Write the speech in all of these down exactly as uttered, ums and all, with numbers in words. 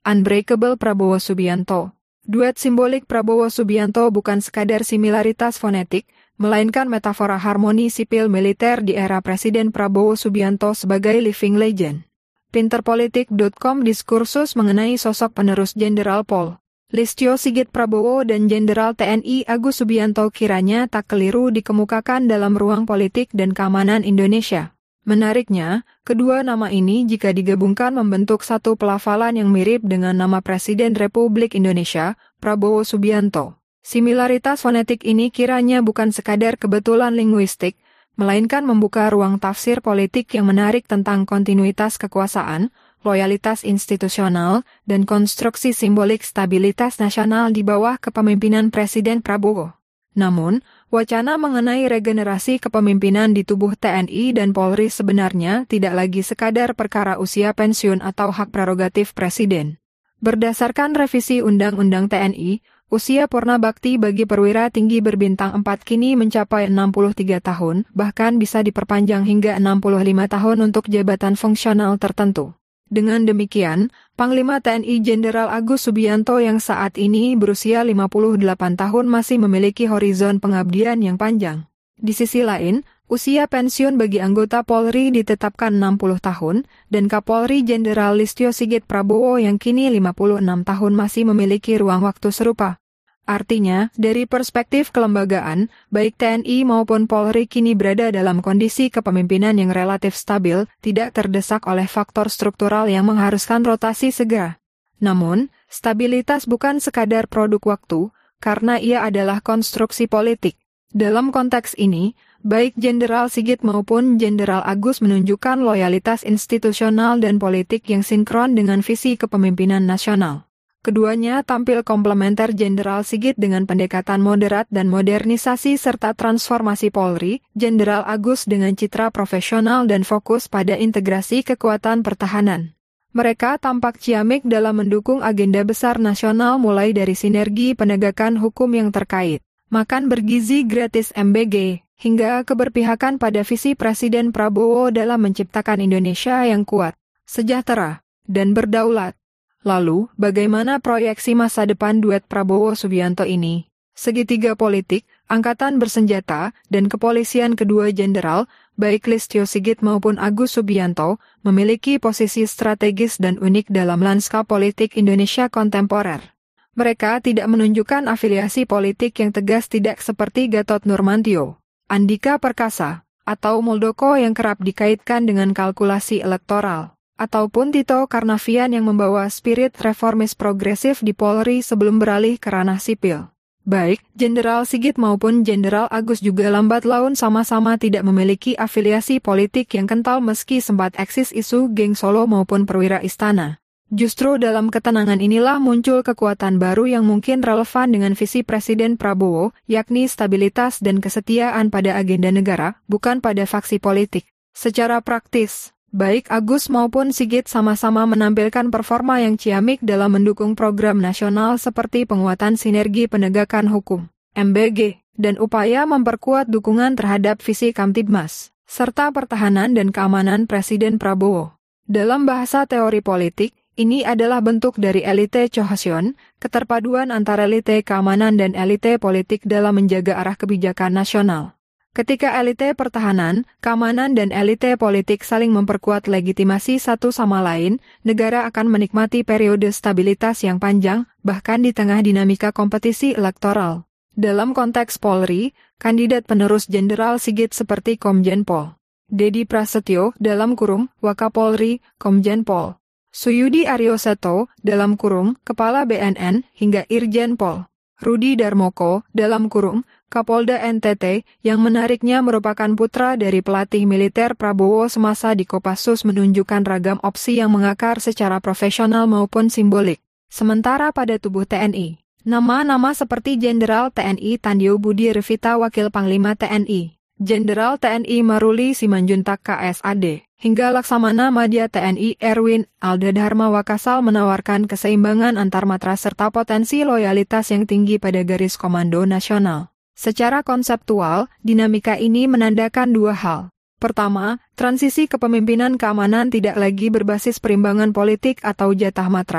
Unbreakable Prabowo Subianto. Duet simbolik Prabowo Subianto bukan sekadar similaritas fonetik, melainkan metafora harmoni sipil militer di era Presiden Prabowo Subianto sebagai living legend. Pinterpolitik dot com diskursus mengenai sosok penerus Jenderal Pol. Listio Sigit Prabowo dan Jenderal T N I Agus Subianto kiranya tak keliru dikemukakan dalam ruang politik dan keamanan Indonesia. Menariknya, kedua nama ini jika digabungkan membentuk satu pelafalan yang mirip dengan nama Presiden Republik Indonesia, Prabowo Subianto. Similaritas fonetik ini kiranya bukan sekadar kebetulan linguistik, melainkan membuka ruang tafsir politik yang menarik tentang kontinuitas kekuasaan, loyalitas institusional, dan konstruksi simbolik stabilitas nasional di bawah kepemimpinan Presiden Prabowo. Namun, wacana mengenai regenerasi kepemimpinan di tubuh T N I dan Polri sebenarnya tidak lagi sekadar perkara usia pensiun atau hak prerogatif Presiden. Berdasarkan revisi Undang-Undang T N I, usia purna bakti bagi perwira tinggi berbintang empat kini mencapai enam puluh tiga tahun, bahkan bisa diperpanjang hingga enam puluh lima tahun untuk jabatan fungsional tertentu. Dengan demikian, Panglima T N I Jenderal Agus Subianto yang saat ini berusia lima puluh delapan tahun masih memiliki horizon pengabdian yang panjang. Di sisi lain, usia pensiun bagi anggota Polri ditetapkan enam puluh tahun, dan Kapolri Jenderal Listio Sigit Prabowo yang kini lima puluh enam tahun masih memiliki ruang waktu serupa. Artinya, dari perspektif kelembagaan, baik T N I maupun Polri kini berada dalam kondisi kepemimpinan yang relatif stabil, tidak terdesak oleh faktor struktural yang mengharuskan rotasi segera. Namun, stabilitas bukan sekadar produk waktu, karena ia adalah konstruksi politik. Dalam konteks ini, baik Jenderal Sigit maupun Jenderal Agus menunjukkan loyalitas institusional dan politik yang sinkron dengan visi kepemimpinan nasional. Keduanya tampil komplementer. Jenderal Sigit dengan pendekatan moderat dan modernisasi serta transformasi Polri, Jenderal Agus dengan citra profesional dan fokus pada integrasi kekuatan pertahanan. Mereka tampak ciamik dalam mendukung agenda besar nasional mulai dari sinergi penegakan hukum yang terkait, makan bergizi gratis M B G, hingga keberpihakan pada visi Presiden Prabowo dalam menciptakan Indonesia yang kuat, sejahtera, dan berdaulat. Lalu, bagaimana proyeksi masa depan duet Prabowo Subianto ini? Segitiga politik, angkatan bersenjata, dan kepolisian kedua jenderal, baik Listio Sigit maupun Agus Subianto, memiliki posisi strategis dan unik dalam lanskap politik Indonesia kontemporer. Mereka tidak menunjukkan afiliasi politik yang tegas, tidak seperti Gatot Nurmantio, Andika Perkasa, atau Muldoko yang kerap dikaitkan dengan kalkulasi elektoral, ataupun Tito Karnavian yang membawa spirit reformis progresif di Polri sebelum beralih ke ranah sipil. Baik Jenderal Sigit maupun Jenderal Agus juga lambat laun sama-sama tidak memiliki afiliasi politik yang kental meski sempat eksis isu geng Solo maupun perwira istana. Justru dalam ketenangan inilah muncul kekuatan baru yang mungkin relevan dengan visi Presiden Prabowo, yakni stabilitas dan kesetiaan pada agenda negara, bukan pada faksi politik. Secara praktis, baik Agus maupun Sigit sama-sama menampilkan performa yang ciamik dalam mendukung program nasional seperti penguatan sinergi penegakan hukum, M B G, dan upaya memperkuat dukungan terhadap visi Kamtibmas, serta pertahanan dan keamanan Presiden Prabowo. Dalam bahasa teori politik, ini adalah bentuk dari elite cohesion, keterpaduan antara elite keamanan dan elite politik dalam menjaga arah kebijakan nasional. Ketika elite pertahanan, keamanan dan elite politik saling memperkuat legitimasi satu sama lain, negara akan menikmati periode stabilitas yang panjang, bahkan di tengah dinamika kompetisi elektoral. Dalam konteks Polri, kandidat penerus Jenderal Sigit seperti Komjen Pol Dedi Prasetyo dalam kurung Wakapolri, Komjen Pol Suyudi Aryoseto dalam kurung Kepala B N N hingga Irjen Pol Rudi Darmoko dalam kurung Kapolda N T T yang menariknya merupakan putra dari pelatih militer Prabowo semasa di Kopassus menunjukkan ragam opsi yang mengakar secara profesional maupun simbolik. Sementara pada tubuh T N I, nama-nama seperti Jenderal T N I Tandio Budi Revita Wakil Panglima T N I, Jenderal T N I Maruli Simanjuntak K S A D, hingga Laksamana Madya T N I Erwin Alda Dharma Wakasal menawarkan keseimbangan antar matra serta potensi loyalitas yang tinggi pada garis komando nasional. Secara konseptual, dinamika ini menandakan dua hal. Pertama, transisi kepemimpinan keamanan tidak lagi berbasis perimbangan politik atau jatah matra,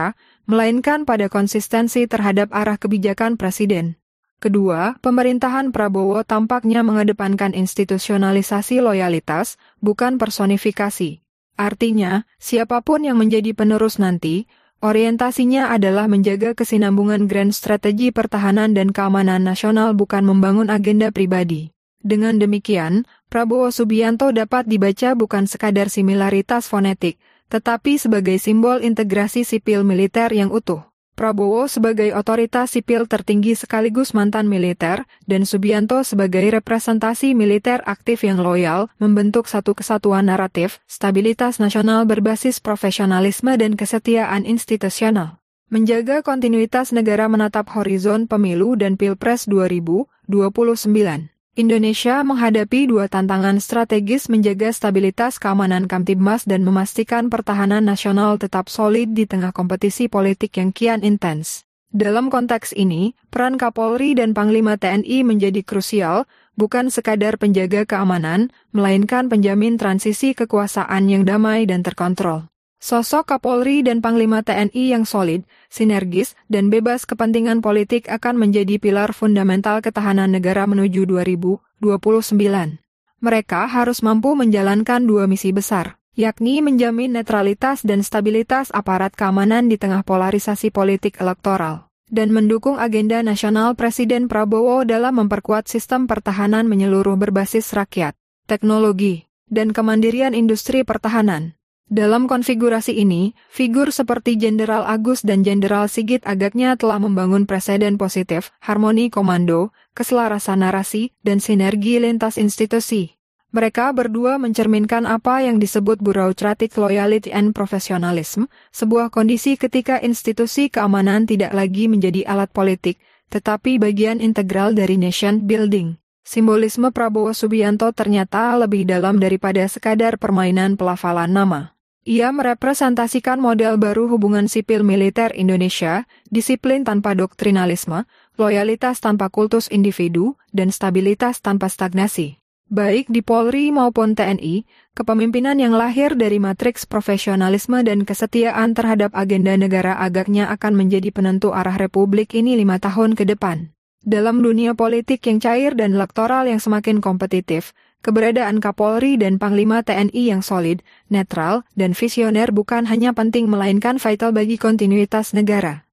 melainkan pada konsistensi terhadap arah kebijakan Presiden. Kedua, pemerintahan Prabowo tampaknya mengedepankan institusionalisasi loyalitas, bukan personifikasi. Artinya, siapapun yang menjadi penerus nanti, orientasinya adalah menjaga kesinambungan grand strategi pertahanan dan keamanan nasional, bukan membangun agenda pribadi. Dengan demikian, Prabowo Subianto dapat dibaca bukan sekadar similaritas fonetik, tetapi sebagai simbol integrasi sipil militer yang utuh. Prabowo sebagai otoritas sipil tertinggi sekaligus mantan militer, dan Subianto sebagai representasi militer aktif yang loyal, membentuk satu kesatuan naratif, stabilitas nasional berbasis profesionalisme dan kesetiaan institusional. Menjaga kontinuitas negara menatap horizon pemilu dan Pilpres dua ribu dua puluh sembilan. Indonesia menghadapi dua tantangan strategis: menjaga stabilitas keamanan Kamtibmas dan memastikan pertahanan nasional tetap solid di tengah kompetisi politik yang kian intens. Dalam konteks ini, peran Kapolri dan Panglima T N I menjadi krusial, bukan sekadar penjaga keamanan, melainkan penjamin transisi kekuasaan yang damai dan terkontrol. Sosok Kapolri dan Panglima T N I yang solid, sinergis, dan bebas kepentingan politik akan menjadi pilar fundamental ketahanan negara menuju dua ribu dua puluh sembilan. Mereka harus mampu menjalankan dua misi besar, yakni menjamin netralitas dan stabilitas aparat keamanan di tengah polarisasi politik elektoral, dan mendukung agenda nasional Presiden Prabowo dalam memperkuat sistem pertahanan menyeluruh berbasis rakyat, teknologi, dan kemandirian industri pertahanan. Dalam konfigurasi ini, figur seperti Jenderal Agus dan Jenderal Sigit agaknya telah membangun preseden positif, harmoni komando, keselarasan narasi, dan sinergi lintas institusi. Mereka berdua mencerminkan apa yang disebut bureaucratic loyalty and professionalism, sebuah kondisi ketika institusi keamanan tidak lagi menjadi alat politik, tetapi bagian integral dari nation building. Simbolisme Prabowo Subianto ternyata lebih dalam daripada sekadar permainan pelafalan nama. Ia merepresentasikan model baru hubungan sipil militer Indonesia, disiplin tanpa doktrinalisme, loyalitas tanpa kultus individu, dan stabilitas tanpa stagnasi. Baik di Polri maupun T N I, kepemimpinan yang lahir dari matriks profesionalisme dan kesetiaan terhadap agenda negara agaknya akan menjadi penentu arah Republik ini lima tahun ke depan. Dalam dunia politik yang cair dan elektoral yang semakin kompetitif, keberadaan Kapolri dan Panglima T N I yang solid, netral, dan visioner bukan hanya penting melainkan vital bagi kontinuitas negara.